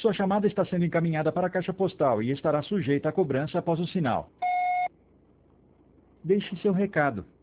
Sua chamada está sendo encaminhada para a caixa postal e estará sujeita à cobrança após o sinal. Deixe seu recado.